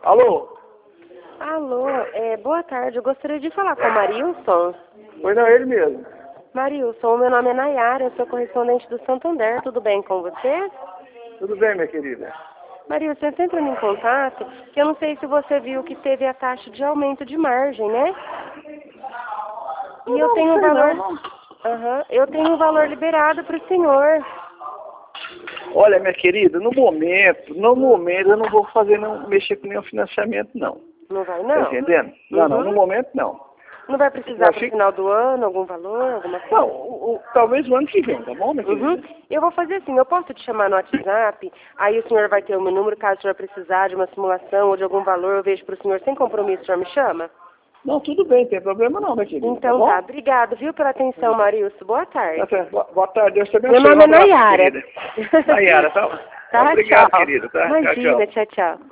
Alô? Alô, boa tarde. Eu gostaria de falar com o Marilson. Pois não, ele mesmo. Marilson, meu nome é Nayara, eu sou correspondente do Santander. Tudo bem com você? Tudo bem, minha querida? Marilson, eu estou entrando em contato, que eu não sei se você viu que teve a taxa de aumento de margem, né? E eu tenho um valor... eu tenho um valor liberado para o senhor. Olha, minha querida, no momento eu não vou mexer com nenhum financiamento, não. Não vai, Tá não? entendendo? Não, no momento não. Não vai precisar para o final do ano, algum valor, alguma coisa? Não, talvez o ano que vem, tá bom, minha querida? Eu vou fazer assim, eu posso te chamar no WhatsApp, aí o senhor vai ter o meu número, caso o senhor precisar de uma simulação ou de algum valor, eu vejo para o senhor sem compromisso, o senhor me chama? Não, tudo bem, não tem problema não, minha querida. Então tá, obrigado, viu, pela atenção, Marilson. Boa tarde. Tá certo. Boa tarde, Deus te abençoe. Meu nome é Nayara. Nayara, tá? Tá, Obrigado, tchau. querida. Tá? Imagina, Tchau. tchau.